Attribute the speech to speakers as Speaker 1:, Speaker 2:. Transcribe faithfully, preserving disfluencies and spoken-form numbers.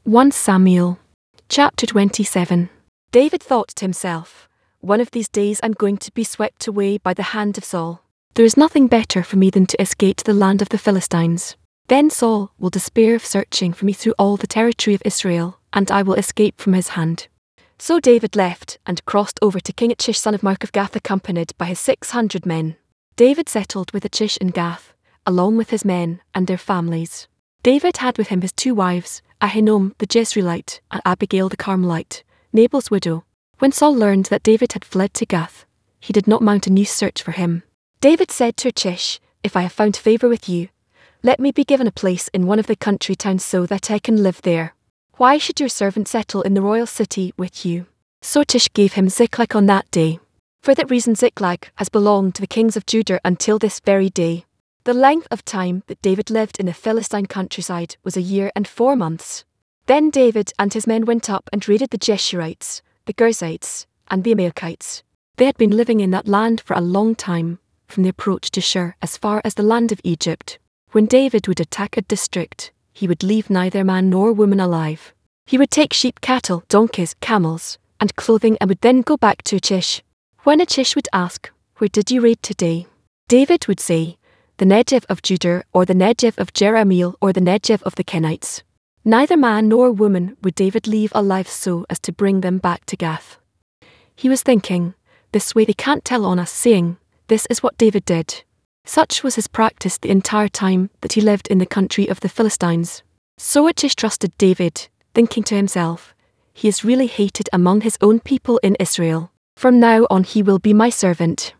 Speaker 1: First Samuel, chapter twenty-seven. David thought to himself, "One of these days I'm going to be swept away by the hand of Saul. There is nothing better for me than to escape to the land of the Philistines. Then Saul will despair of searching for me through all the territory of Israel, and I will escape from his hand." So David left and crossed over to King Achish son of Maach of Gath, accompanied by his six hundred men. David settled with Achish in Gath, along with his men and their families. David had with him his two wives, Ahinoam the Jezreelite and Abigail the Carmelite, Nabal's widow. When Saul learned that David had fled to Gath, he did not mount a new search for him. David said to Achish, "If I have found favour with you, let me be given a place in one of the country towns so that I can live there. Why should your servant settle in the royal city with you?" So Achish gave him Ziklag on that day. For that reason Ziklag has belonged to the kings of Judah until this very day. The length of time that David lived in the Philistine countryside was a year and four months. Then David and his men went up and raided the Geshurites, the Girzites, and the Amalekites. They had been living in that land for a long time, from the approach to Shur as far as the land of Egypt. When David would attack a district, he would leave neither man nor woman alive. He would take sheep, cattle, donkeys, camels, and clothing and would then go back to Achish. When Achish would ask, "Where did you raid today?" David would say, "The Negev of Judah, or the Negev of Jerahmeel, or the Negev of the Kenites." Neither man nor woman would David leave alive so as to bring them back to Gath. He was thinking, "This way they can't tell on us," saying, "This is what David did." Such was his practice the entire time that he lived in the country of the Philistines. So Achish trusted David, thinking to himself, "He is really hated among his own people in Israel. From now on he will be my servant."